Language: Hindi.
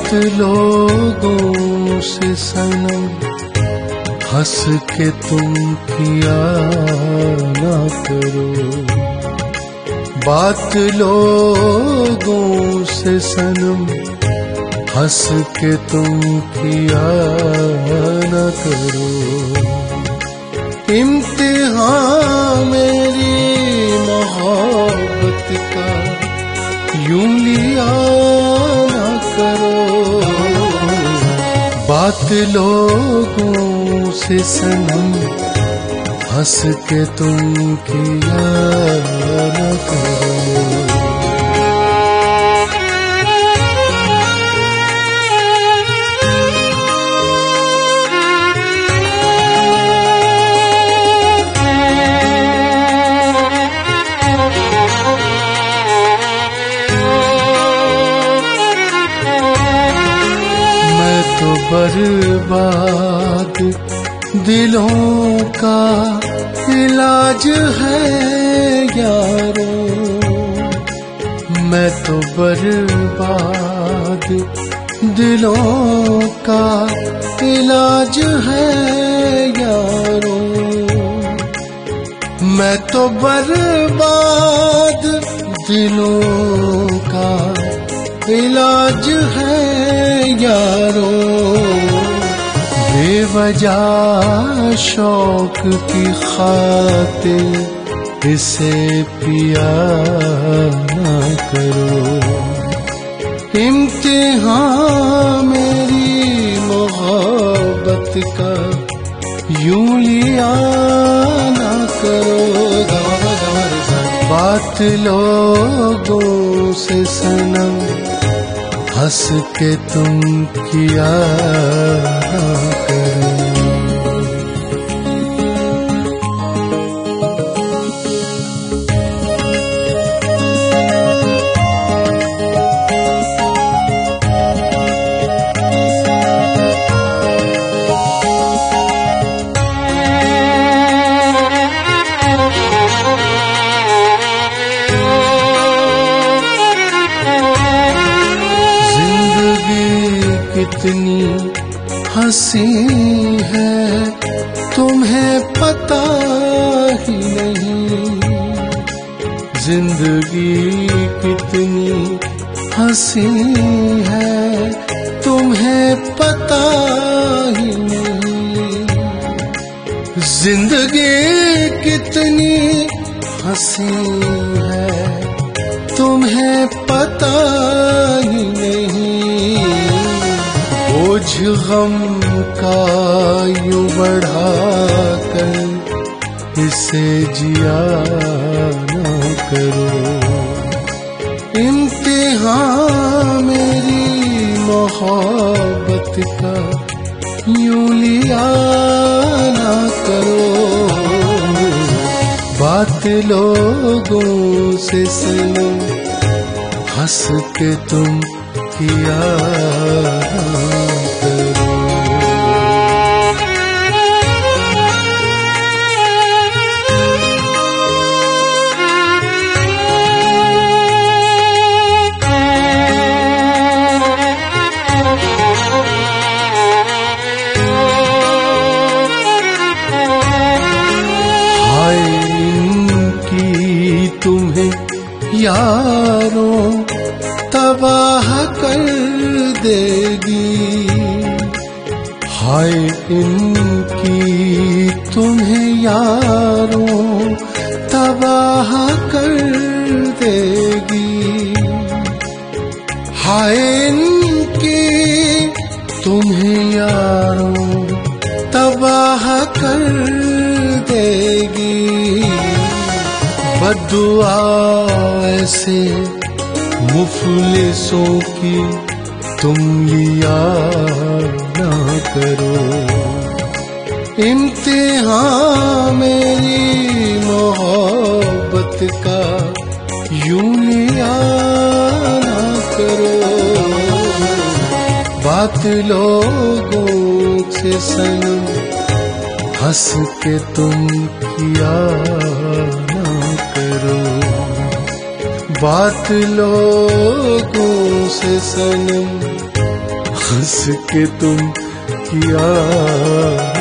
बात लोगों से सनम हंस के तुम किया ना करो। बात लोगों से सनम हंस के तुम किया ना करो। इम्तिहान मेरी मोहब्बत का यूं लिया ना करो। बात लोगों से सनम हंस के तुम किया ना करो। बर्बाद दिलों का इलाज है यारों। मैं तो बर्बाद दिलों का इलाज है यारों। मैं तो बर्बाद दिलों का इलाज है यारों। बेवजह शौक की खातिर इसे पिया ना करो। इम्तिहान मेरी मोहब्बत का यूं लिया ना करो। बात लोगों से सनम हंस के तुम किया करो। कितनी हंसी है तुम्हें पता ही नहीं। जिंदगी कितनी हंसी है तुम्हें पता ही नहीं। जिंदगी कितनी हंसी है तुम्हें पता ही नहीं। बोझ गम का यूं बढ़ा कर इसे जिया ना करो। इम्तिहान मेरी मोहब्बत का यूं लिया ना करो। बात लोगों से सनम हंस के तुम किया करो। हाय इनकी तुम्हें यारों तबाह कर देगी। हाय इनकी तुम्हें यारों तबाह कर देगी। हाय इनकी तुम्हें यारों तबाह कर देगी। बद्दुआ ऐसे मुफलिसों की तुम लिया ना करो। इम्तिहान मेरी मोहब्बत का यूं लिया ना करो। बात लोगों से सनम हंस के तुम किया ना करो। बात लोगों से सनम हंस के तुम किया